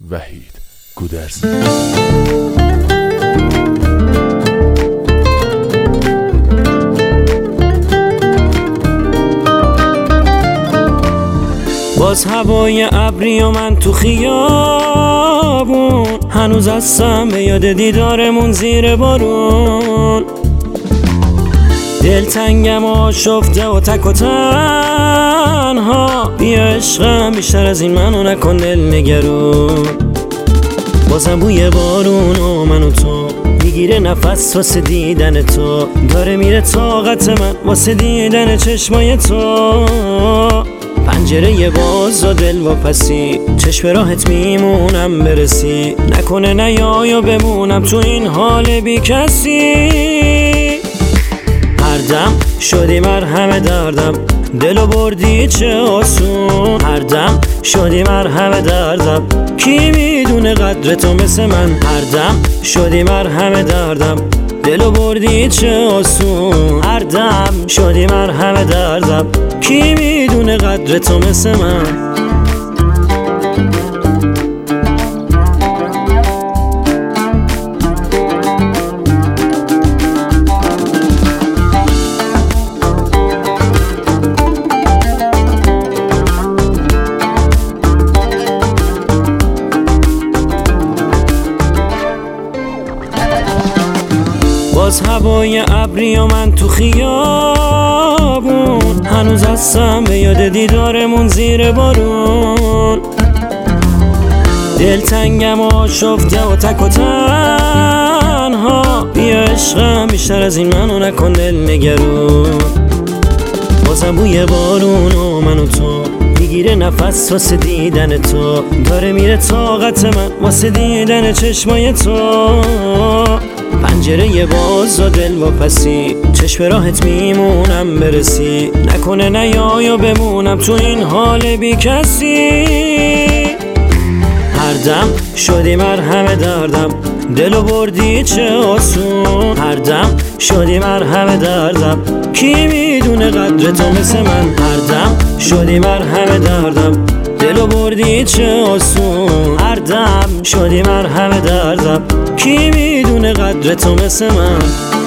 وحید گودرز. باز هوای ابری و من تو خیابون، هنوز هستم به یاد دیدارمون زیر بارون. دلتنگم و آشفته و تک و تنها، بیا عشقم بیشتر از این منو نکن دل نگرون. بازم بوی بارون و من و تو میگیره نفس واسه دیدن تو، داره میره طاقت من واسه دیدن چشمای تو. پنجره باز و دل واپسی، چشم راحت میمونم برسی، نکنه نیای و بمونم تو این حال بی کسی. هر دم شدی مرهم دردم، دلو بردی چه آسون. هر دم شدی مرهم دردم، کی میدونه قدر تو مثل من. هر دم شدی مرهم دردم، دلو بردی چه آسون. هر دم شدی مرهم دردم، کی میدونه قدر تو مثل من. باز هوای ابری و من تو خیابون، هنوز هستم به یاد دیدارمون زیر بارون. دلتنگم و آشفته و تک و تنها، بیا عشقم بیشتر از این منو نکن دل نگرون. بازم بوی بارون و من و تو میگیره نفس واسه دیدن تو، داره میره طاقت من واسه دیدن چشمای تو. پنجره باز و دل واپسی، چشم راحت میمونم برسی، نکنه نیای و بمونم تو این حال بی کسی. هر دم شدی مرهم دردم، دلو بردی چه آسون. هر دم شدی مرهم دردم، کی میدونه قدر تو مثل من. هر دم شدی مرهم دردم، دلو بردی چه آسون. هر دم شدی مرهم دردم، کی میدونه قدر تو مثل من.